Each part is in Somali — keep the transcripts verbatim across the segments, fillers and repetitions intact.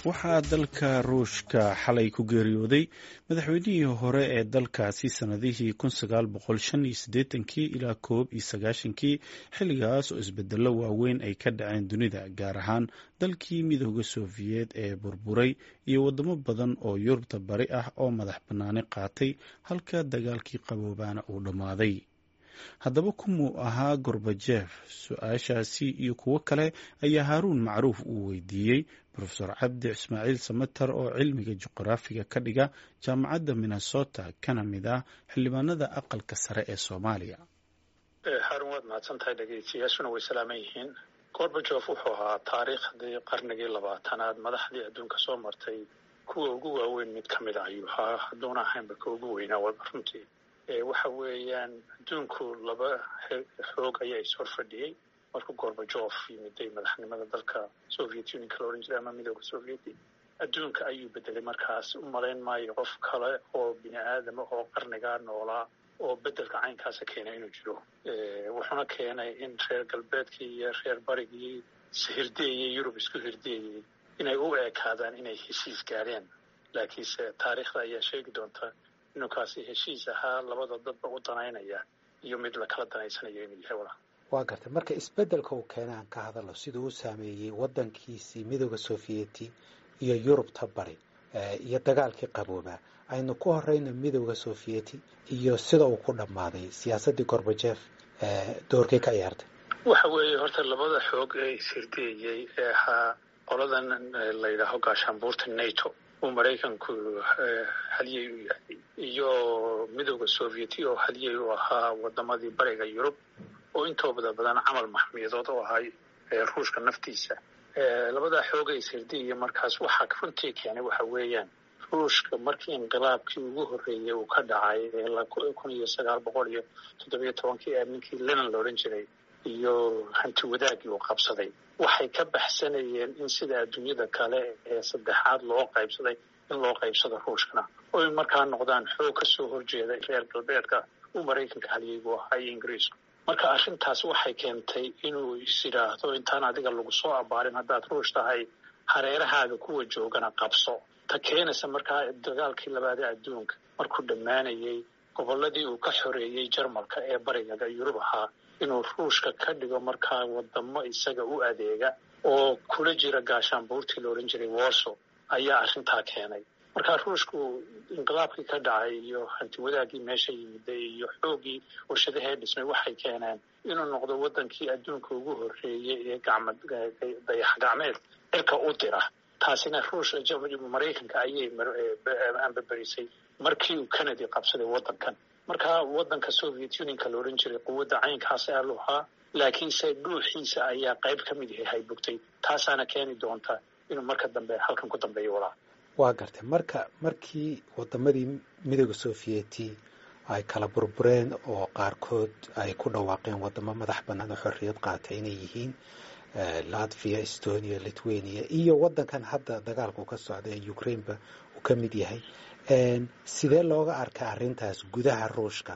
waxaa dalka ruushka xalay ku geeriyooday madaxweynihii hore ee dalkaasi sanadihii kun sagaal boqol shan iyo siddeetankii ilaa koob iyo sagaashankii xilligaas oo isbedello waaweyn ay ka dhaceen dunida gaar ahaan dalkii midooda sofiyeet ee burburay iyo waddamo badan oo yurubta bari ah oo madax bannaani qaatay halka dagaalkii qaboobaana uu dhammaaday. haddaba kumuu ahaa gorbajef? su-aashaasi iyo kuwo kale ayaa haaruun macruuf uu weydiiyey profesor cabdi ismaaciil samater oo cilmiga juqraafiga ka dhiga jaamacadda minnesota kana mid ah xildhibaanada aqalka sare ee soomaaliya. haarun waad mahadsan tahay dhegeystayaashuna way salaaman yihiin. gorbajef wuxuu ahaa taariikhdii qarnigii labaatanaad madaxdii adduunka soo martay kuwa ugu waaweyn mid ka mid ah ayuu ahaa, hadduuna ahaynba ka ugu weynaa waba runtii. waxa weeyaan adduunku laba xoog ayaa ishor fadhiyey markuu gorbajef yimiday madaxnimada dalka soviet unionka la ohan jiray ama midooda sovieti. adduunka ayuu bedelay markaas. u malayn maayo qof kale oo bini aadama oo qarnigaa noolaa oo bedelka caynkaasa keenay inuu jiro. wuxuuna keenay in reer galbeedkii iyo reer barigii hirdeeyey yurub isku hirdeeyey inay u ekaadaan inay heshiis gaareen, laakiinse taariikhda ayaa sheegi doonta inuu kaasi heshiis ahaa labada dadba u danaynaya iyo mid la kala danaysanayo inuu yahay walaal. waa gartay. marka isbedelka uu keenay aan ka hadalo siduu u saameeyey waddankiisii midooda sofiyeeti iyo yurubta bari iyo dagaalkii qaboobaa. aynu ku horeyna midooda sofiyeeti iyo sida uu ku dhammaaday siyaasaddii gorbajef doorkay ka ciyaartay. waxa weeye horta labada xoog ee ishirdeeyey ee ahaa qoladan la yidhaaho gaashaanbuurta nato uu maraykanku haliyey u yahay iyo midooda sovieti oo haliyey u ahaa wadamadii bariga yurub oo intooda badan camal maxmiyadood oo ahay ruushka naftiisa. labadaa xooga ishirdiya markaas waxaa runtii keenay waxa weeyaan ruushka markii inqilaabkii ugu horreeyey uu ka dhacay ee kun iyo sagaal boqol iyo toddobiyo tobankii ee ninkii lenin la odhan jiray iyo hanti wadaagii uu qabsaday, waxay ka baxsanayeen in sida adduunyada kale ee saddexaad loo qaybsaday in loo qaybsado ruushkana oo in markaa noqdaan xoog ka soo horjeeda reer galbeedka uu maraykanka haliyey buu ahaa iyo ingiriisku. marka arrintaas waxay keentay inuu is yidhaahdo intaan adiga lagu soo abaarin haddaad ruush tahay hareerahaaga kuwa joogana qabso. ta keenaysa markaa dagaalkii labaadee adduunka markuu dhammaanayey gobolladii uu ka xoreeyey jarmalka ee bariga yurub ahaa inuu ruushka ka dhigo markaa wadamo isaga u adeega oo kula jira gaashaanbuurtii la odhan jiray warso ayaa arrintaa keenay. markaa ruushku inqilaabkii ka dhacay iyo hanti wadaagii meesha yimiday iyo xoogii warshadahee dhismay waxay keeneen inuu noqdo wadankii adduunka ugu horreeyey ee gacma dayax gacmeed cirka u dira. taasina ruush maraykanka ayay ambaberisay markii uu Kennedy qabsaday wadankan. markaa wadanka soviet unionka la odhan jiray quwadda caynkaas ayaa lahaa, laakiinse dhuuxiisa ayaa qayb ka mid yahay haybugtay. taasaana keeni doonta inuu marka dambe halkan ku dambeeyo walaa. waa gartay. marka markii wadamadii midooda sofiyeeti ay kala burbureen oo qaarkood ay ku dhawaaqeen wadamo madax bannaan oo xorriyad qaatay inay yihiin latvia, estonia, lithuania iyo wadankan hadda dagaalku ka socda ee ukraineba uu ka mid yahay, sidee looga arka arrintaas gudaha ruushka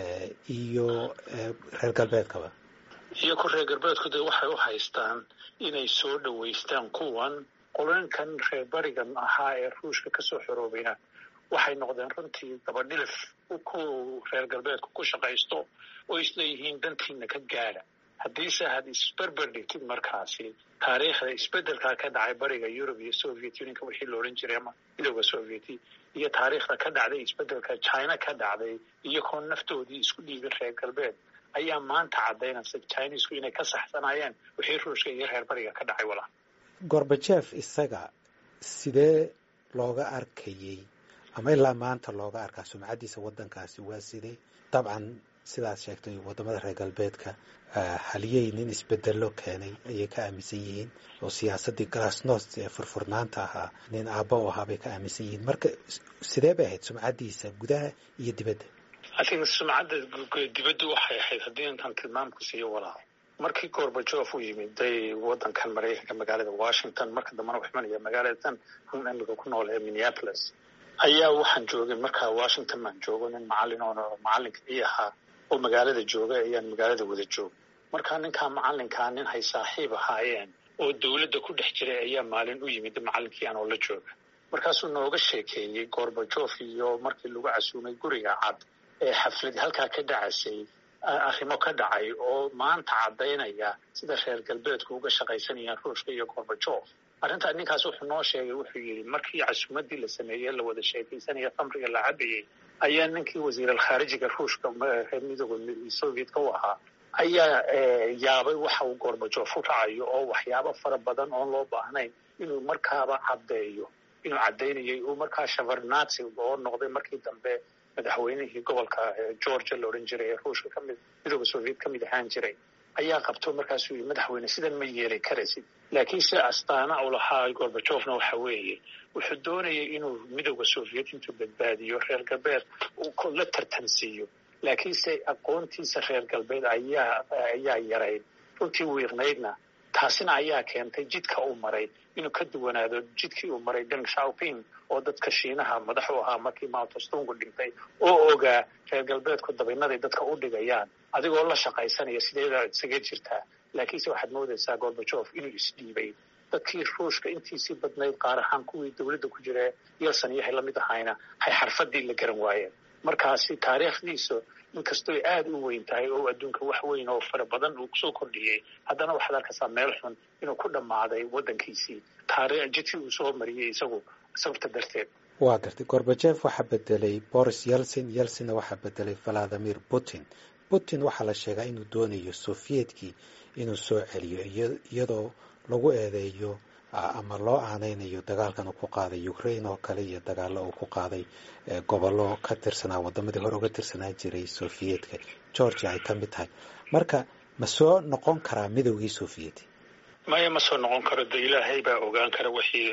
iyo reer galbeedkaba? iyo ku reer galbeedku dee waxay u haystaan inay soo dhaweystaan kuwan qolankan reer barigan ahaa ee ruushka kasoo xoroobayna waxay noqdeen runtii dabadhilif ku reer galbeedku ku shaqaysto oo isleeyihiin dantiina ka gaadha. haddiise had isberber dhigtid markaasi taariikhda isbedelkaa ka dhacay bariga yurub iyo soviet unionka wixii la odhan jiray ama midooda sovieti iyo taariikhda ka dhacday isbedelka china ka dhacday iyagoo naftoodii isku dhiibin reer galbeed ayaa maanta caddaynaysa chinesku inay ka saxsanayeen wixii ruushka iyo reer bariga ka dhacay walaa. gorbajef isaga sidee looga arkayey ama ilaa maanta looga arkaa sumcaddiisa waddankaasi waa sidee? dabcan sidaad sheegtay wadamada reer galbeedka haliyey nin isbedello keenay ayay ka aaminsan yihiin oo siyaasaddii glasnost ee furfurnaanta ahaa nin aabba u ahaa bay ka aaminsan yihiin. marka sidee bay ahayd sumcaddiisa gudaha iyo dibadda? adiga sumcadda dibadda waxay ahayd haddii intaan tilmaamku siiyo walaa. markii gorbajef uu yimiday wadankan maraykanka magaalada washington, marka dambena wuxuu imanaya magaaladan imika ku nool ee minneapolis, ayaa waxaan joogay markaa washington baan joogo nin macallin oo macallinka ii ahaa oo magaalada jooga ayaan magaalada wada jooga. markaa ninkaa macallinkaa nin hay saaxiib ahaayeen oo dowladda ku dhex jiray ayaa maalin u yimid macallinkii aan oo la jooga markaasuu nooga sheekeeyey gorbajof iyo markii lagu casuumay guriga cad ee xaflad halkaa ka dhacasay arrimo ka dhacay oo maanta caddaynaya sida reer galbeedku uga shaqaysanayaan ruushka iyo gorbajof arrintaa ninkaas wuxuu noo sheegay wuxuu yidhi markii casuumaddii la sameeyey la wada sheekaysanaya khamriga la cabayey ayaa ninkii wasiiralkhaarijiga ruushka midooda sovietka u ahaa ayaa yaabay waxa uu gorbajof u racayo oo waxyaabo fara badan oon loo baahnayn inuu markaaba caddeeyo inuu caddaynayay uu markaa shavarnatsi oo noqday markii dambe madaxweynihii gobolka georgia la odhan jiray ee ruushka kamid midooda soviet ka mid ahaan jiray ayaa qabto markaasuu yidhi madaxweyne sidan ma yeeli karaysid laakiin se astaana u lahaa gorbajofna waxa weeye wuxuu doonayay inuu midooda soviet intuu badbaadiyo reer galbeed uu la tartansiiyo laakiinse aqoontiisa reer galbeed ayaa ayaa yarayd runtii wiiqnaydna taasina ayaa keentay jidka uu maray inuu ka duwanaado jidkii uu maray deng xiaoping oo dadka shiinaha madax u ahaa markii mao tse-tung dhintay oo ogaa reer galbeedku dabinaday dadka u dhigayaan adigoo la shaqaysanaya sideeda isaga jirtaa laakiinse waxaad moodaysaa gorbajof inuu isdhiibay dadkii ruushka intiisii badnayd qaar ahaan kuwii dowladda ku jira yelsan iyo hay la mid ahayna hay xarfadii la garan waayeen markaasi taariikhdiisu inkastoo aad u weyn tahay oo adduunka wax weyn oo fara badan uu kusoo kordhiyey haddana waxaad arkaysaa meel xun inuu ku dhammaaday waddankiisii taariikh jidkii uu soo mariyey isagu sababta darteed waa gartay gorbajef waxaa bedelay boris yeltsin yeltsinna waxaa bedelay valadimir putin putin waxaa la sheegaa inuu doonayo sovietkii inuu soo celiyo iyadoo lagu eedeeyo ama loo aaneynayo dagaalkan uu ku qaaday ukraine oo kale iyo dagaalo uu ku qaaday gobollo ka tirsanaa wadamadii hore uga tirsanaa jiray sovietka georgia ay ka mid tahay marka ma soo noqon karaa midowgii soviet maya ma soo noqon karo de ilaahay baa ogaan kara wixii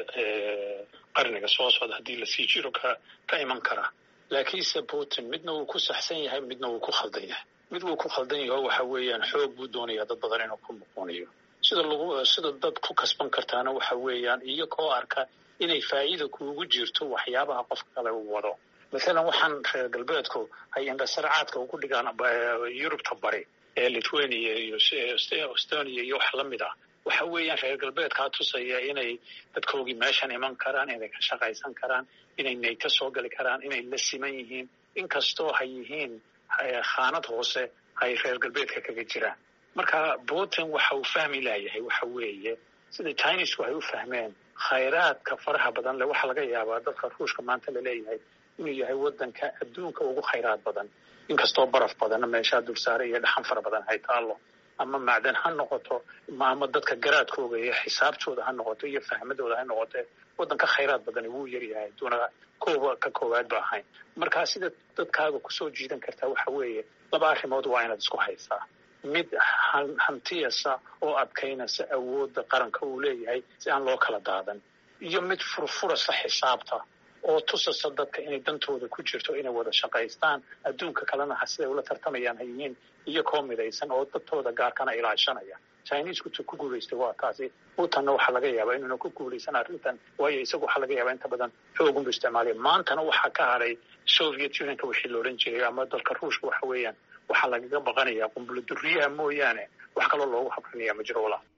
qarniga soo socda haddii lasii jiro ka ka iman kara laakiinse putin midna wuu ku saxsan yahay midna wuu ku khaldan yahay mid wuu ku khaldan yahay waxa weeyaan xoog buu doonayaa dad badan inuu ku muquuniyo sida lagu sida dad ku kasban kartaana waxa weeyaan iyagoo arka inay faa'iido kuugu jirto waxyaabaha qofka kale uu wado masalan waxaan reer galbeedku ay indhasarcaadka ugu dhigaan yurubta bari ee lithuania iyo estonia iyo wax la mid ah waxa weeyaan reer galbeedkaa tusaya inay dadkoogii meeshan iman karaan inay ka shaqaysan karaan inay nato soo gali karaan inay la siman yihiin inkastoo hay yihiin khaanad hoose ay reer galbeedka kaga jiraan marka putin waxa uu fahmi laayahay waxa weeye sida chinesku ay u fahmeen khayraadka faraha badan leh waxaa laga yaabaa dadka ruushka maanta la leeyahay inuu yahay waddanka adduunka ugu khayraad badan inkastoo baraf badanna meeshaa dulsaare iyo dhaxan fara badan hay taallo ama macdan ha noqoto ama dadka garaadkooga iyo xisaabtooda ha noqoto iyo fahmadooda ha noqote waddanka khayraad badani wuu yaryahay aduuna kooba ka koowaad ba ahayn markaa sida dadkaaga kusoo jiidan kartaa waxa weeye laba arrimood waa inaad isku haysaa mid hantiyasa oo adkaynaysa awoodda qaranka uu leeyahay si aan loo kala daadan iyo mid furfurasa xisaabta oo tusasa dadka inay dantooda ku jirto inay wada shaqaystaan adduunka kalena ha siday ula tartamayaan ha yihiin iyo koo midaysan oo dadtooda gaarkana ilaashanaya chinesku tu ku guulaystay waa taasi putinna waxaa laga yaabaa inuuna ku guulaysan arrintan waayo isagu waxaa laga yaabaa inta badan xoogunbu isticmaalaya maantana waxaa ka hadhay soviet unionka wixii la odhan jiray ama dalka ruushka waxa weeyaan waxaa lagaga baqanayaa qumbulo duriyaha mooyaane wax kaloo loogu habranaya ma jiro walaa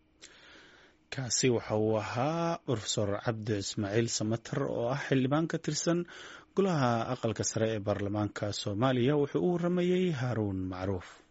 kaasi waxa uu ahaa profesor cabdi ismaaciil samater oo ah xildhibaan ka tirsan golaha aqalka sare ee baarlamaanka soomaaliya wuxuu u waramayey haaruun macruuf.